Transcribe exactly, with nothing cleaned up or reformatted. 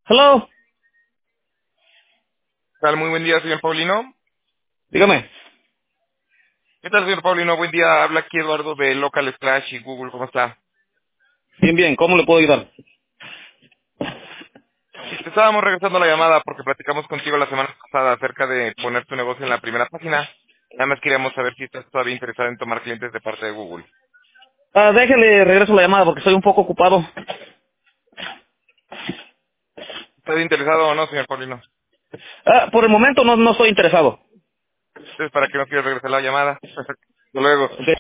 Hello, ¿Qué tal? Muy buen día, señor Paulino. dígame. ¿Qué tal, señor Paulino? Buen día. Habla aquí Eduardo de Local Splash y Google. ¿Cómo está? Bien, bien, ¿cómo le puedo ayudar? Sí, te estábamos regresando la llamada porque platicamos contigo la semana pasada acerca de poner tu negocio en la primera página. Nada más queríamos saber si estás todavía interesado en tomar clientes de parte de Google. Ah, déjele, regreso la llamada porque estoy un poco ocupado. ¿Estás interesado o no, señor Paulino? Ah, por el momento no, no estoy interesado. Entonces, ¿para qué no quieres regresar la llamada? Hasta luego. Ok.